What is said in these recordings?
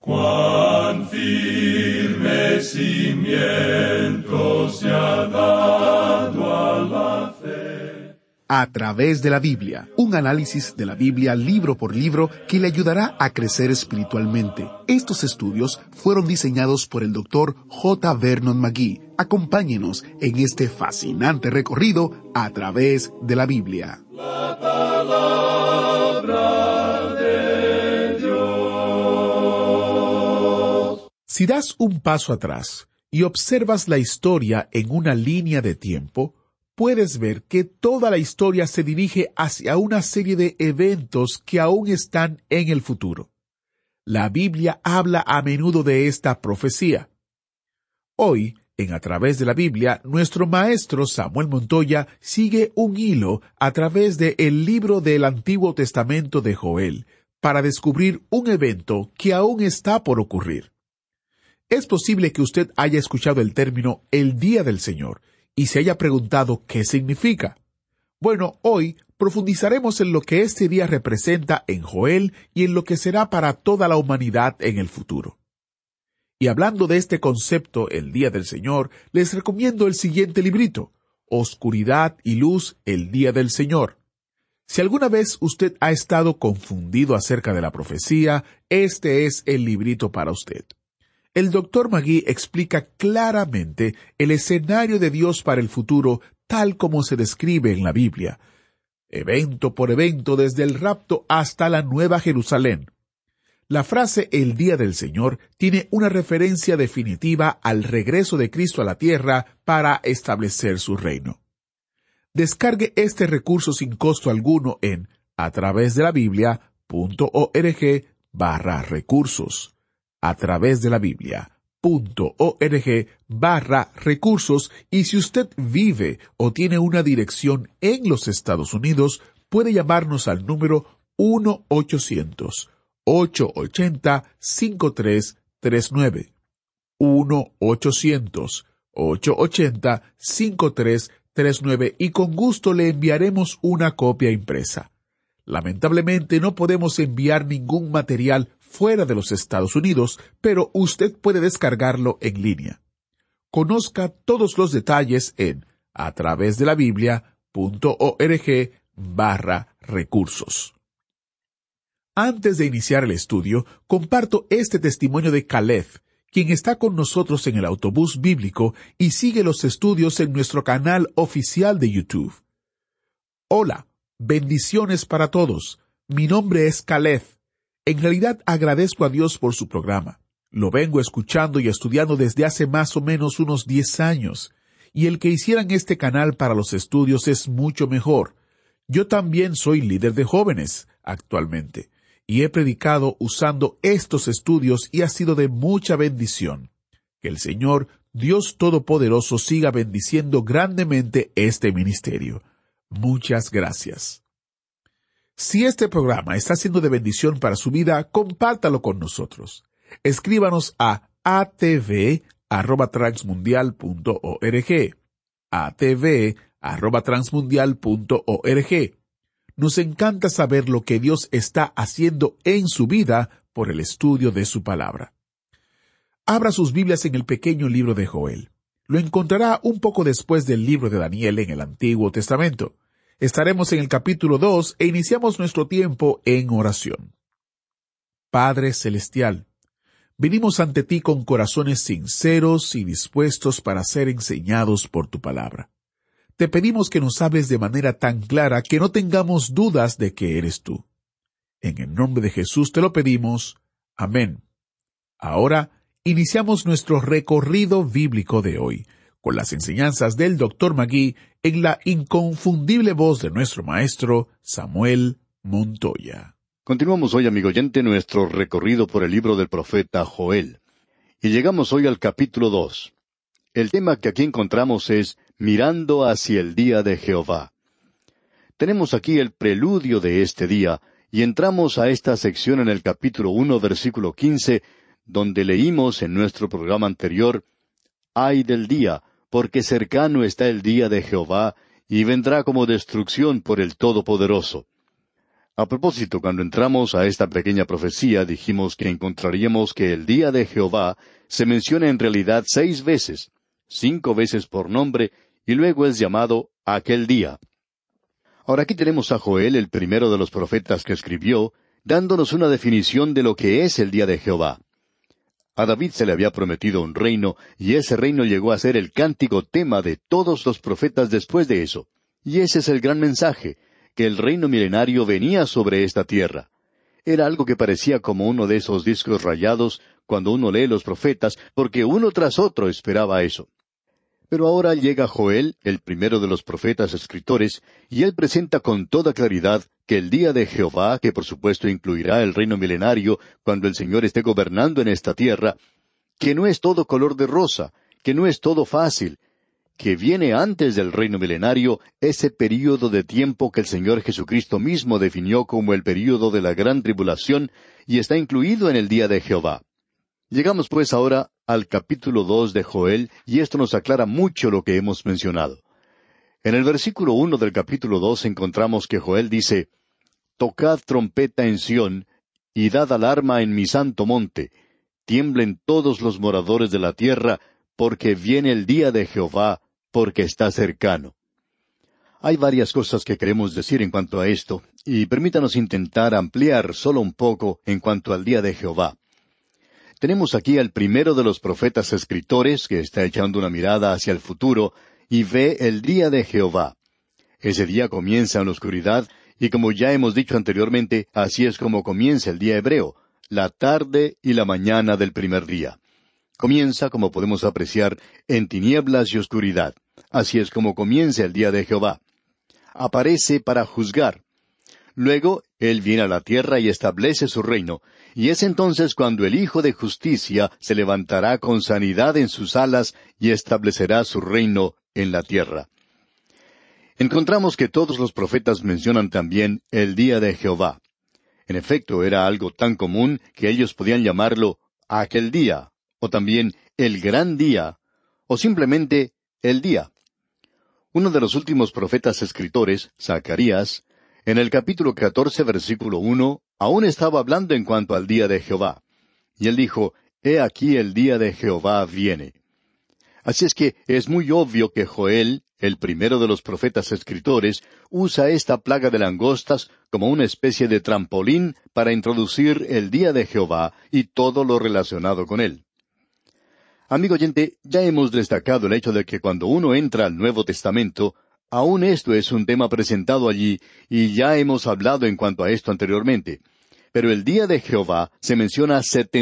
Cuán firme cimiento se ha dado a la fe. A través de la Biblia, un análisis de la Biblia libro por libro que le ayudará a crecer espiritualmente. Estos estudios fueron diseñados por el Dr. J. Vernon McGee. Acompáñenos en este fascinante recorrido a través de la Biblia. La palabra de Dios. Si das un paso atrás y observas la historia en una línea de tiempo, puedes ver que toda la historia se dirige hacia una serie de eventos que aún están en el futuro. La Biblia habla a menudo de esta profecía. Hoy, en A través de la Biblia, nuestro maestro Samuel Montoya sigue un hilo a través del libro del Antiguo Testamento de Joel para descubrir un evento que aún está por ocurrir. Es posible que usted haya escuchado el término el Día del Señor y se haya preguntado qué significa. Bueno, hoy profundizaremos en lo que este día representa en Joel y en lo que será para toda la humanidad en el futuro. Y hablando de este concepto, el Día del Señor, les recomiendo el siguiente librito, Oscuridad y Luz, el Día del Señor. Si alguna vez usted ha estado confundido acerca de la profecía, este es el librito para usted. El Dr. McGee explica claramente el escenario de Dios para el futuro tal como se describe en la Biblia, evento por evento desde el rapto hasta la Nueva Jerusalén. La frase el Día del Señor tiene una referencia definitiva al regreso de Cristo a la tierra para establecer su reino. Descargue este recurso sin costo alguno en atravesdelabiblia.org/recursos. atravesdelabiblia.org/recursos, y si usted vive o tiene una dirección en los Estados Unidos, puede llamarnos al número 1-800-880-5339. 1-800-880-5339 y con gusto le enviaremos una copia impresa. Lamentablemente no podemos enviar ningún material fuera de los Estados Unidos, pero usted puede descargarlo en línea. Conozca todos los detalles en atravesdelabiblia.org/recursos. Antes de iniciar el estudio, comparto este testimonio de Caleb, quien está con nosotros en el autobús bíblico y sigue los estudios en nuestro canal oficial de YouTube. Hola, bendiciones para todos. Mi nombre es Caleb. En realidad agradezco a Dios por su programa. Lo vengo escuchando y estudiando desde hace más o menos unos 10 años, y el que hicieran este canal para los estudios es mucho mejor. Yo también soy líder de jóvenes actualmente, y he predicado usando estos estudios y ha sido de mucha bendición. Que el Señor, Dios Todopoderoso, siga bendiciendo grandemente este ministerio. Muchas gracias. Si este programa está siendo de bendición para su vida, compártalo con nosotros. Escríbanos a atv@transmundial.org. atv@transmundial.org. Nos encanta saber lo que Dios está haciendo en su vida por el estudio de su palabra. Abra sus Biblias en el pequeño libro de Joel. Lo encontrará un poco después del libro de Daniel en el Antiguo Testamento. Estaremos en el capítulo 2 e iniciamos nuestro tiempo en oración. Padre Celestial, venimos ante ti con corazones sinceros y dispuestos para ser enseñados por tu palabra. Te pedimos que nos hables de manera tan clara que no tengamos dudas de que eres tú. En el nombre de Jesús te lo pedimos. Amén. Ahora iniciamos nuestro recorrido bíblico de hoy, con las enseñanzas del Dr. McGee en la inconfundible voz de nuestro maestro Samuel Montoya. Continuamos hoy, amigo oyente, nuestro recorrido por el libro del profeta Joel. Y llegamos hoy al capítulo 2. El tema que aquí encontramos es Mirando hacia el día de Jehová. Tenemos aquí el preludio de este día, y entramos a esta sección en el capítulo 1, versículo 15, donde leímos en nuestro programa anterior, «Ay del día, porque cercano está el día de Jehová, y vendrá como destrucción por el Todopoderoso». A propósito, cuando entramos a esta pequeña profecía, dijimos que encontraríamos que el día de Jehová se menciona en realidad 6 veces, 5 veces por nombre, y luego es llamado aquel día. Ahora aquí tenemos a Joel, el primero de los profetas que escribió, dándonos una definición de lo que es el día de Jehová. A David se le había prometido un reino, y ese reino llegó a ser el cántico tema de todos los profetas después de eso. Y ese es el gran mensaje, que el reino milenario venía sobre esta tierra. Era algo que parecía como uno de esos discos rayados cuando uno lee los profetas, porque uno tras otro esperaba eso. Pero ahora llega Joel, el primero de los profetas escritores, y él presenta con toda claridad que el día de Jehová, que por supuesto incluirá el reino milenario cuando el Señor esté gobernando en esta tierra, que no es todo color de rosa, que no es todo fácil, que viene antes del reino milenario ese período de tiempo que el Señor Jesucristo mismo definió como el período de la gran tribulación y está incluido en el día de Jehová. Llegamos pues ahora al capítulo 2 de Joel, y esto nos aclara mucho lo que hemos mencionado. En el versículo 1 del capítulo 2 encontramos que Joel dice, «Tocad trompeta en Sión, y dad alarma en mi santo monte. Tiemblen todos los moradores de la tierra, porque viene el día de Jehová, porque está cercano». Hay varias cosas que queremos decir en cuanto a esto, y permítanos intentar ampliar solo un poco en cuanto al día de Jehová. Tenemos aquí al primero de los profetas escritores que está echando una mirada hacia el futuro y ve el día de Jehová. Ese día comienza en la oscuridad y como ya hemos dicho anteriormente, así es como comienza el día hebreo, la tarde y la mañana del primer día. Comienza, como podemos apreciar, en tinieblas y oscuridad. Así es como comienza el día de Jehová. Aparece para juzgar. Luego, Él viene a la tierra y establece su reino, y es entonces cuando el Hijo de Justicia se levantará con sanidad en sus alas y establecerá su reino en la tierra. Encontramos que todos los profetas mencionan también el día de Jehová. En efecto, era algo tan común que ellos podían llamarlo aquel día, o también el gran día, o simplemente el día. Uno de los últimos profetas escritores, Zacarías, en el capítulo 14, versículo 1, aún estaba hablando en cuanto al día de Jehová. Y él dijo, «He aquí el día de Jehová viene». Así es que es muy obvio que Joel, el primero de los profetas escritores, usa esta plaga de langostas como una especie de trampolín para introducir el día de Jehová y todo lo relacionado con él. Amigo oyente, ya hemos destacado el hecho de que cuando uno entra al Nuevo Testamento, aún esto es un tema presentado allí, y ya hemos hablado en cuanto a esto anteriormente. Pero el día de Jehová se menciona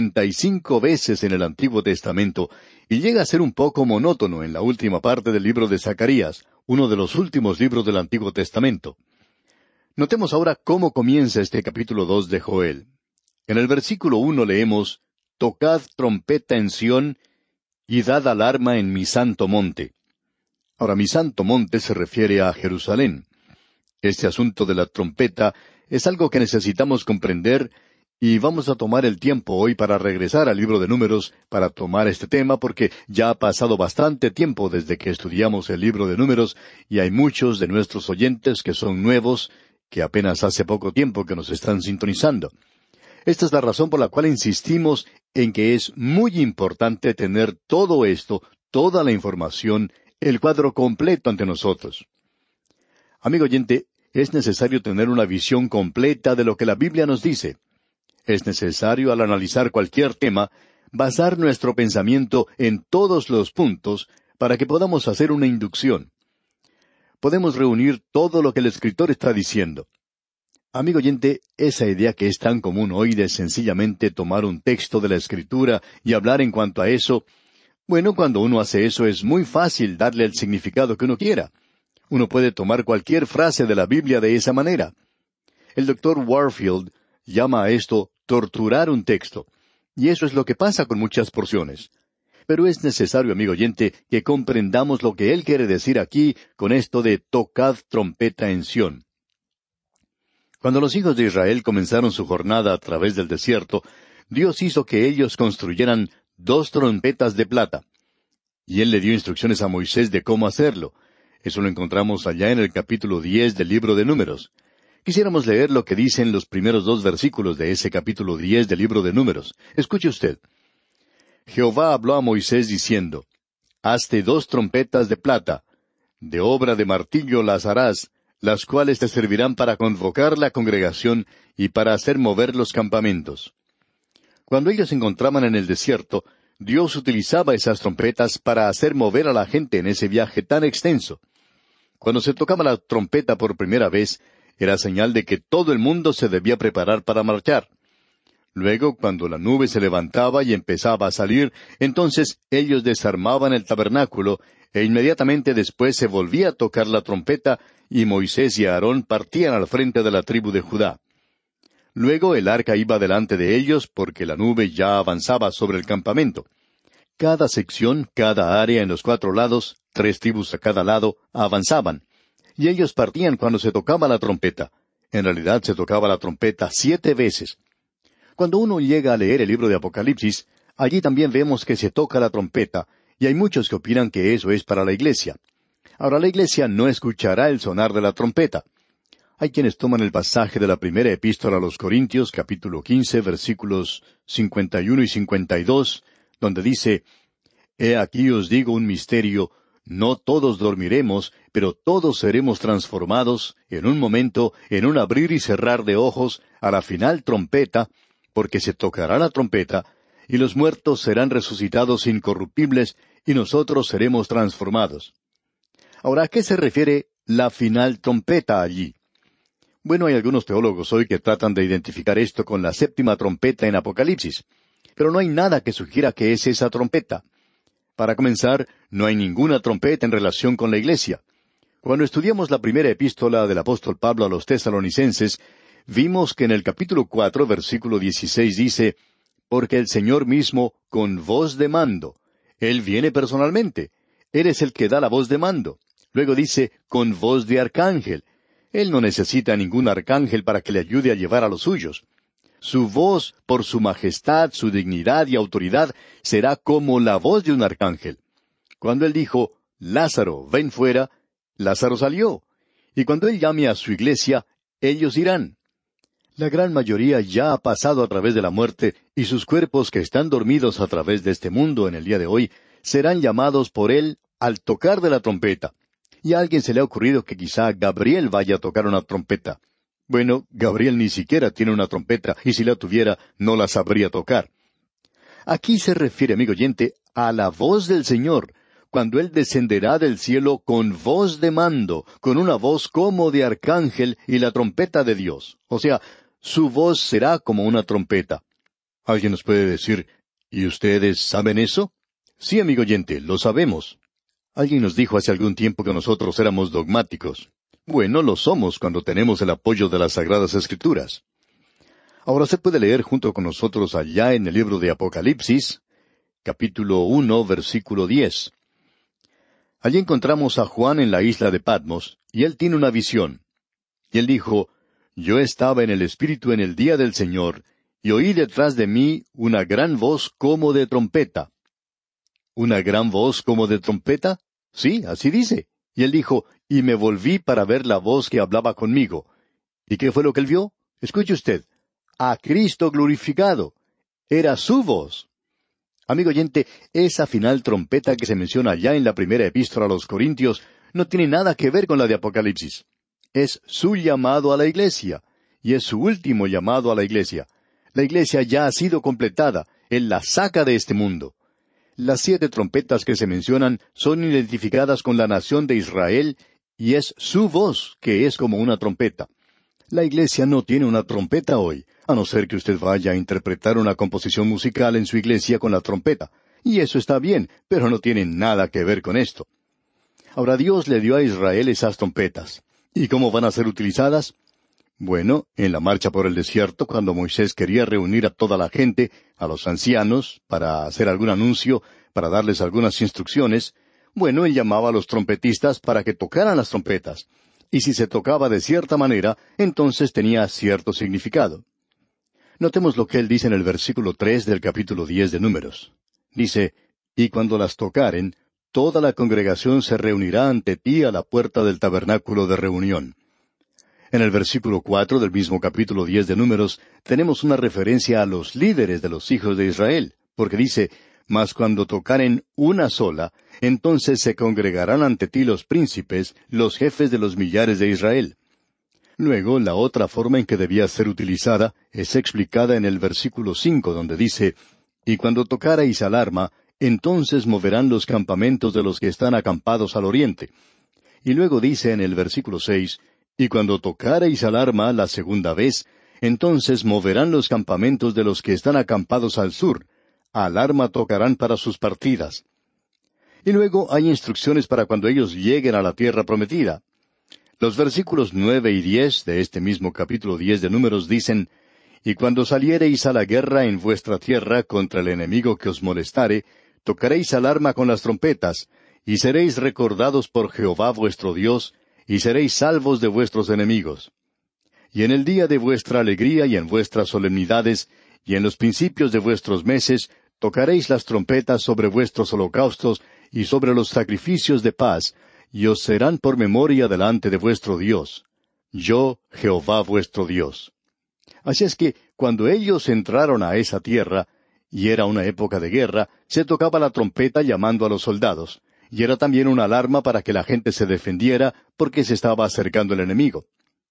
75 veces en el Antiguo Testamento, y llega a ser un poco monótono en la última parte del libro de Zacarías, uno de los últimos libros del Antiguo Testamento. Notemos ahora cómo comienza este capítulo 2 de Joel. En el versículo 1 leemos, «Tocad trompeta en Sión, y dad alarma en mi santo monte». Ahora, mi santo monte se refiere a Jerusalén. Este asunto de la trompeta es algo que necesitamos comprender, y vamos a tomar el tiempo hoy para regresar al libro de Números para tomar este tema, porque ya ha pasado bastante tiempo desde que estudiamos el libro de Números, y hay muchos de nuestros oyentes que son nuevos, que apenas hace poco tiempo que nos están sintonizando. Esta es la razón por la cual insistimos en que es muy importante tener todo esto, toda la información, el cuadro completo ante nosotros. Amigo oyente, es necesario tener una visión completa de lo que la Biblia nos dice. Es necesario, al analizar cualquier tema, basar nuestro pensamiento en todos los puntos para que podamos hacer una inducción. Podemos reunir todo lo que el escritor está diciendo. Amigo oyente, esa idea que es tan común hoy de sencillamente tomar un texto de la Escritura y hablar en cuanto a eso, bueno, cuando uno hace eso es muy fácil darle el significado que uno quiera. Uno puede tomar cualquier frase de la Biblia de esa manera. El Dr. Warfield llama a esto torturar un texto, y eso es lo que pasa con muchas porciones. Pero es necesario, amigo oyente, que comprendamos lo que él quiere decir aquí con esto de tocad trompeta en Sión. Cuando los hijos de Israel comenzaron su jornada a través del desierto, Dios hizo que ellos construyeran 2 trompetas de plata. Y Él le dio instrucciones a Moisés de cómo hacerlo. Eso lo encontramos allá en el capítulo 10 del libro de Números. Quisiéramos leer lo que dicen los primeros 2 versículos de ese capítulo 10 del libro de Números. Escuche usted. Jehová habló a Moisés diciendo, Hazte 2 trompetas de plata, de obra de martillo las harás, las cuales te servirán para convocar la congregación y para hacer mover los campamentos. Cuando ellos se encontraban en el desierto, Dios utilizaba esas trompetas para hacer mover a la gente en ese viaje tan extenso. Cuando se tocaba la trompeta por primera vez, era señal de que todo el mundo se debía preparar para marchar. Luego, cuando la nube se levantaba y empezaba a salir, entonces ellos desarmaban el tabernáculo, e inmediatamente después se volvía a tocar la trompeta, y Moisés y Aarón partían al frente de la tribu de Judá. Luego el arca iba delante de ellos, porque la nube ya avanzaba sobre el campamento. Cada sección, cada área en los 4 lados, 3 tribus a cada lado, avanzaban. Y ellos partían cuando se tocaba la trompeta. En realidad se tocaba la trompeta 7 veces. Cuando uno llega a leer el libro de Apocalipsis, allí también vemos que se toca la trompeta, y hay muchos que opinan que eso es para la iglesia. Ahora, la iglesia no escuchará el sonar de la trompeta. Hay quienes toman el pasaje de la primera epístola a los Corintios, capítulo 15, versículos 51 y 52, donde dice, He aquí os digo un misterio, no todos dormiremos, pero todos seremos transformados, en un momento, en un abrir y cerrar de ojos, a la final trompeta, porque se tocará la trompeta, y los muertos serán resucitados incorruptibles, y nosotros seremos transformados. Ahora, ¿a qué se refiere la final trompeta allí? Bueno, hay algunos teólogos hoy que tratan de identificar esto con la 7ª trompeta en Apocalipsis, pero no hay nada que sugiera que es esa trompeta. Para comenzar, no hay ninguna trompeta en relación con la iglesia. Cuando estudiamos la primera epístola del apóstol Pablo a los tesalonicenses, vimos que en el capítulo 4, versículo 16 dice, Porque el Señor mismo, con voz de mando, Él viene personalmente, Él es el que da la voz de mando. Luego dice, con voz de arcángel. Él no necesita ningún arcángel para que le ayude a llevar a los suyos. Su voz, por su majestad, su dignidad y autoridad, será como la voz de un arcángel. Cuando Él dijo, Lázaro, ven fuera, Lázaro salió. Y cuando Él llame a su iglesia, ellos irán. La gran mayoría ya ha pasado a través de la muerte, y sus cuerpos que están dormidos a través de este mundo en el día de hoy, serán llamados por Él al tocar de la trompeta. Y a alguien se le ha ocurrido que quizá Gabriel vaya a tocar una trompeta. Bueno, Gabriel ni siquiera tiene una trompeta, y si la tuviera, no la sabría tocar. Aquí se refiere, amigo oyente, a la voz del Señor, cuando Él descenderá del cielo con voz de mando, con una voz como de arcángel y la trompeta de Dios. O sea, su voz será como una trompeta. Alguien nos puede decir, ¿y ustedes saben eso? Sí, amigo oyente, lo sabemos. Alguien nos dijo hace algún tiempo que nosotros éramos dogmáticos. Bueno, lo somos cuando tenemos el apoyo de las Sagradas Escrituras. Ahora se puede leer junto con nosotros allá en el libro de Apocalipsis, capítulo 1, versículo 10. Allí encontramos a Juan en la isla de Patmos, y él tiene una visión. Y él dijo, Yo estaba en el Espíritu en el día del Señor, y oí detrás de mí una gran voz como de trompeta. ¿Una gran voz como de trompeta? Sí, así dice. Y él dijo, y me volví para ver la voz que hablaba conmigo. ¿Y qué fue lo que él vio? Escuche usted. A Cristo glorificado. Era su voz. Amigo oyente, esa final trompeta que se menciona allá en la primera epístola a los Corintios no tiene nada que ver con la de Apocalipsis. Es su llamado a la iglesia, y es su último llamado a la iglesia. La iglesia ya ha sido completada. Él la saca de este mundo. Las 7 trompetas que se mencionan son identificadas con la nación de Israel, y es su voz que es como una trompeta. La iglesia no tiene una trompeta hoy, a no ser que usted vaya a interpretar una composición musical en su iglesia con la trompeta. Y eso está bien, pero no tiene nada que ver con esto. Ahora Dios le dio a Israel esas trompetas. ¿Y cómo van a ser utilizadas? Bueno, en la marcha por el desierto, cuando Moisés quería reunir a toda la gente, a los ancianos, para hacer algún anuncio, para darles algunas instrucciones, bueno, él llamaba a los trompetistas para que tocaran las trompetas. Y si se tocaba de cierta manera, entonces tenía cierto significado. Notemos lo que él dice en el versículo 3 del capítulo 10 de Números. Dice, Y cuando las tocaren, toda la congregación se reunirá ante ti a la puerta del tabernáculo de reunión. En el versículo 4 del mismo capítulo 10 de Números tenemos una referencia a los líderes de los hijos de Israel, porque dice, «Mas cuando tocaren una sola, entonces se congregarán ante ti los príncipes, los jefes de los millares de Israel». Luego, la otra forma en que debía ser utilizada es explicada en el versículo 5, donde dice, «Y cuando tocareis al arma, entonces moverán los campamentos de los que están acampados al oriente». Y luego dice en el versículo 6, «Y cuando tocareis al arma la segunda vez, entonces moverán los campamentos de los que están acampados al sur. Al arma tocarán para sus partidas». Y luego hay instrucciones para cuando ellos lleguen a la tierra prometida. Los versículos 9 y 10 de este mismo capítulo 10 de Números dicen, «Y cuando saliereis a la guerra en vuestra tierra contra el enemigo que os molestare, tocaréis al arma con las trompetas, y seréis recordados por Jehová vuestro Dios, y seréis salvos de vuestros enemigos. Y en el día de vuestra alegría y en vuestras solemnidades, y en los principios de vuestros meses, tocaréis las trompetas sobre vuestros holocaustos y sobre los sacrificios de paz, y os serán por memoria delante de vuestro Dios. Yo, Jehová vuestro Dios». Así es que, cuando ellos entraron a esa tierra, y era una época de guerra, se tocaba la trompeta llamando a los soldados, y era también una alarma para que la gente se defendiera porque se estaba acercando el enemigo.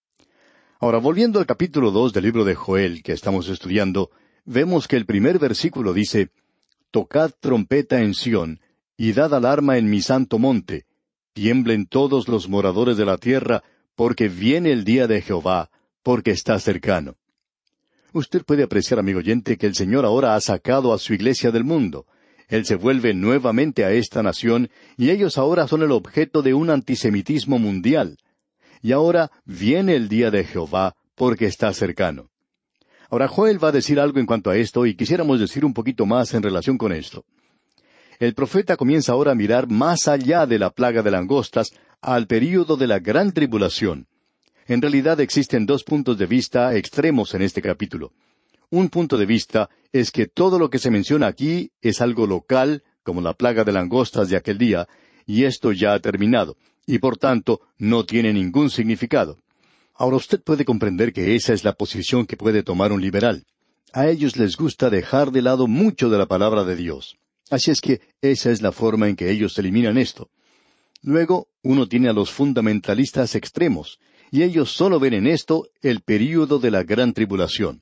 Ahora, volviendo al capítulo 2 del libro de Joel que estamos estudiando, vemos que el primer versículo dice, «Tocad trompeta en Sión, y dad alarma en mi santo monte. Tiemblen todos los moradores de la tierra, porque viene el día de Jehová, porque está cercano». Usted puede apreciar, amigo oyente, que el Señor ahora ha sacado a su iglesia del mundo. Él se vuelve nuevamente a esta nación, y ellos ahora son el objeto de un antisemitismo mundial. Y ahora viene el día de Jehová, porque está cercano. Ahora Joel va a decir algo en cuanto a esto, y quisiéramos decir un poquito más en relación con esto. El profeta comienza ahora a mirar más allá de la plaga de langostas, al período de la gran tribulación. En realidad existen dos puntos de vista extremos en este capítulo. Un punto de vista es que todo lo que se menciona aquí es algo local, como la plaga de langostas de aquel día, y esto ya ha terminado, y por tanto no tiene ningún significado. Ahora usted puede comprender que esa es la posición que puede tomar un liberal. A ellos les gusta dejar de lado mucho de la palabra de Dios. Así es que esa es la forma en que ellos eliminan esto. Luego, uno tiene a los fundamentalistas extremos, y ellos solo ven en esto el período de la gran tribulación.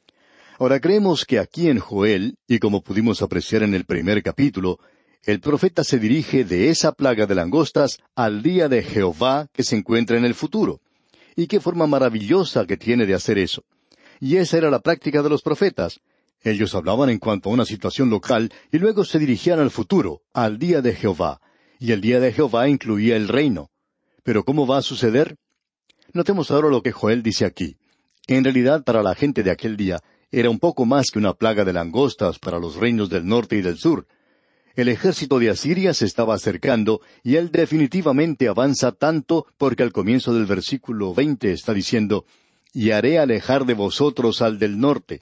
Ahora creemos que aquí en Joel, y como pudimos apreciar en el primer capítulo, el profeta se dirige de esa plaga de langostas al día de Jehová que se encuentra en el futuro. Y qué forma maravillosa que tiene de hacer eso. Y esa era la práctica de los profetas. Ellos hablaban en cuanto a una situación local y luego se dirigían al futuro, al día de Jehová. Y el día de Jehová incluía el reino. ¿Pero cómo va a suceder? Notemos ahora lo que Joel dice aquí. En realidad, para la gente de aquel día, era un poco más que una plaga de langostas para los reinos del norte y del sur. El ejército de Asiria se estaba acercando, y él definitivamente avanza tanto porque al comienzo del versículo 20 está diciendo, «Y haré alejar de vosotros al del norte».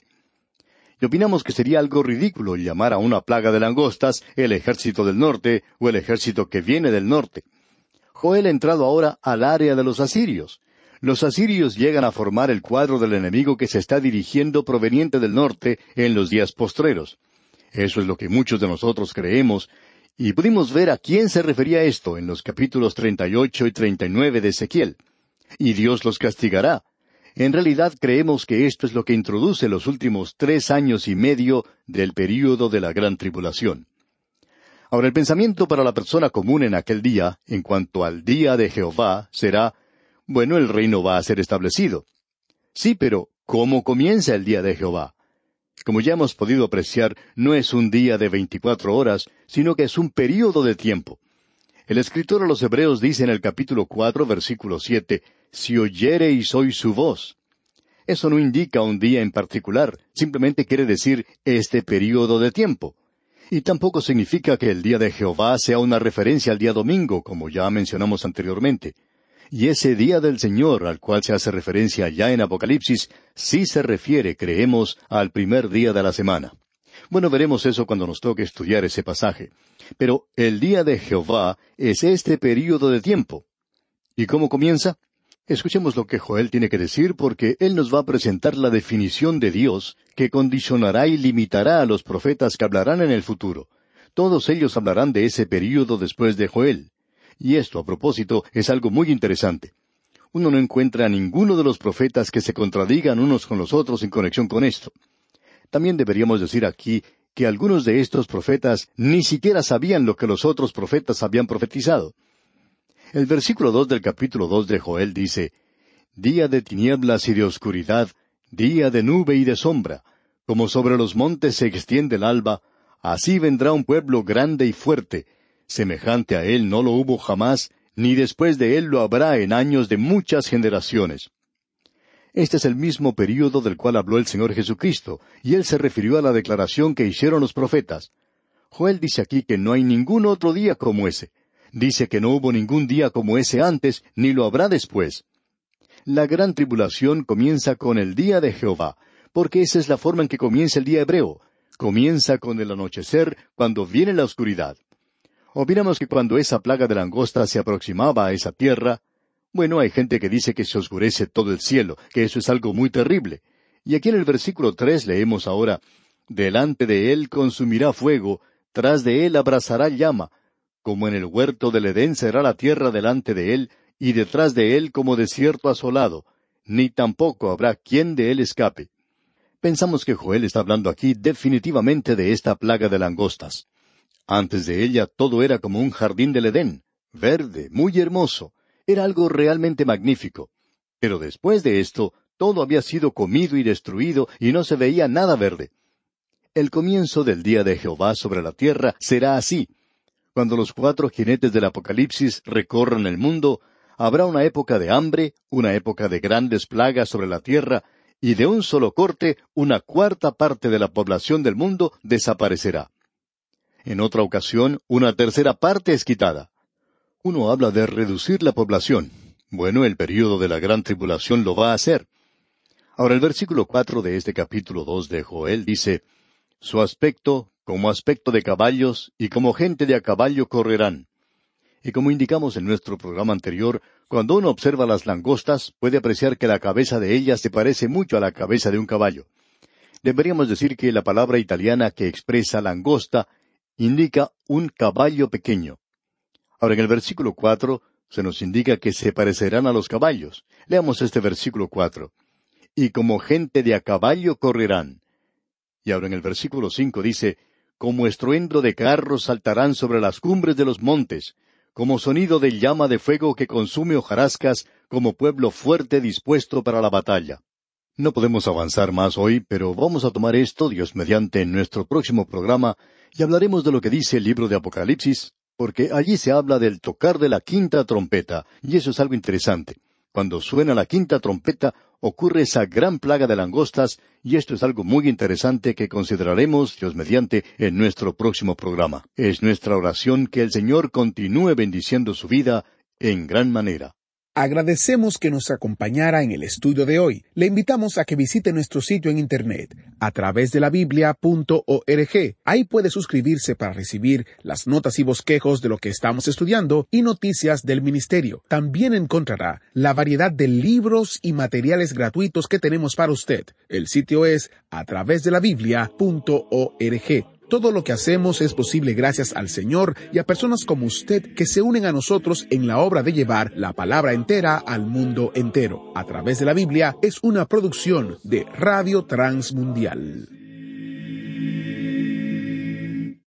Y opinamos que sería algo ridículo llamar a una plaga de langostas el ejército del norte o el ejército que viene del norte. Joel ha entrado ahora al área de los asirios. Los asirios llegan a formar el cuadro del enemigo que se está dirigiendo proveniente del norte en los días postreros. Eso es lo que muchos de nosotros creemos, y pudimos ver a quién se refería esto en los capítulos 38 y 39 de Ezequiel. Y Dios los castigará. En realidad creemos que esto es lo que introduce los últimos 3 años y medio del período de la gran tribulación. Ahora, el pensamiento para la persona común en aquel día, en cuanto al día de Jehová, será, bueno, el reino va a ser establecido. Sí, pero ¿cómo comienza el día de Jehová? Como ya hemos podido apreciar, no es un día de 24 horas, sino que es un período de tiempo. El escritor a los Hebreos dice en el capítulo 4, versículo 7, «Si oyereis hoy su voz». Eso no indica un día en particular, simplemente quiere decir este período de tiempo. Y tampoco significa que el día de Jehová sea una referencia al día domingo, como ya mencionamos anteriormente. Y ese día del Señor, al cual se hace referencia ya en Apocalipsis, sí se refiere, creemos, al primer día de la semana. Bueno, veremos eso cuando nos toque estudiar ese pasaje. Pero el día de Jehová es este período de tiempo. ¿Y cómo comienza? Escuchemos lo que Joel tiene que decir porque él nos va a presentar la definición de Dios que condicionará y limitará a los profetas que hablarán en el futuro. Todos ellos hablarán de ese período después de Joel. Y esto, a propósito, es algo muy interesante. Uno no encuentra a ninguno de los profetas que se contradigan unos con los otros en conexión con esto. También deberíamos decir aquí que algunos de estos profetas ni siquiera sabían lo que los otros profetas habían profetizado. El versículo 2 del capítulo 2 de Joel dice, «Día de tinieblas y de oscuridad, día de nube y de sombra, como sobre los montes se extiende el alba, así vendrá un pueblo grande y fuerte, semejante a él no lo hubo jamás, ni después de él lo habrá en años de muchas generaciones». Este es el mismo período del cual habló el Señor Jesucristo, y él se refirió a la declaración que hicieron los profetas. Joel dice aquí que no hay ningún otro día como ese. Dice que no hubo ningún día como ese antes, ni lo habrá después. La gran tribulación comienza con el día de Jehová, porque esa es la forma en que comienza el día hebreo. Comienza con el anochecer, cuando viene la oscuridad. Opinamos que cuando esa plaga de langosta se aproximaba a esa tierra, bueno, hay gente que dice que se oscurece todo el cielo, que eso es algo muy terrible. Y aquí en el versículo 3 leemos ahora, «Delante de él consumirá fuego, tras de él abrazará llama, como en el huerto del Edén será la tierra delante de él, y detrás de él como desierto asolado, ni tampoco habrá quien de él escape». Pensamos que Joel está hablando aquí definitivamente de esta plaga de langostas. Antes de ella todo era como un jardín del Edén, verde, muy hermoso. Era algo realmente magnífico. Pero después de esto, todo había sido comido y destruido y no se veía nada verde. El comienzo del día de Jehová sobre la tierra será así. Cuando los 4 jinetes del Apocalipsis recorran el mundo, habrá una época de hambre, una época de grandes plagas sobre la tierra, y de un solo corte, 1/4 parte de la población del mundo desaparecerá. En otra ocasión, 1/3 parte es quitada. Uno habla de reducir la población. Bueno, el período de la gran tribulación lo va a hacer. Ahora el versículo 4 de este capítulo 2 de Joel dice, «Su aspecto, como aspecto de caballos, y como gente de a caballo correrán». Y como indicamos en nuestro programa anterior, cuando uno observa las langostas, puede apreciar que la cabeza de ellas se parece mucho a la cabeza de un caballo. Deberíamos decir que la palabra italiana que expresa langosta indica un caballo pequeño. Ahora en el versículo 4 se nos indica que se parecerán a los caballos. Leamos este versículo 4. «Y como gente de a caballo correrán». Y ahora en el versículo 5 dice, «Como estruendo de carros saltarán sobre las cumbres de los montes, como sonido de llama de fuego que consume hojarascas, como pueblo fuerte dispuesto para la batalla». No podemos avanzar más hoy, pero vamos a tomar esto, Dios mediante, en nuestro próximo programa, y hablaremos de lo que dice el libro de Apocalipsis, porque allí se habla del tocar de la 5ª trompeta, y eso es algo interesante. Cuando suena la 5ª trompeta, ocurre esa gran plaga de langostas, y esto es algo muy interesante que consideraremos, Dios mediante, en nuestro próximo programa. Es nuestra oración que el Señor continúe bendiciendo su vida en gran manera. Agradecemos que nos acompañara en el estudio de hoy. Le invitamos a que visite nuestro sitio en Internet, a través de la Biblia.org. Ahí puede suscribirse para recibir las notas y bosquejos de lo que estamos estudiando y noticias del ministerio. También encontrará la variedad de libros y materiales gratuitos que tenemos para usted. El sitio es a través de la Biblia.org. Todo lo que hacemos es posible gracias al Señor y a personas como usted que se unen a nosotros en la obra de llevar la palabra entera al mundo entero. A través de la Biblia es una producción de Radio Transmundial.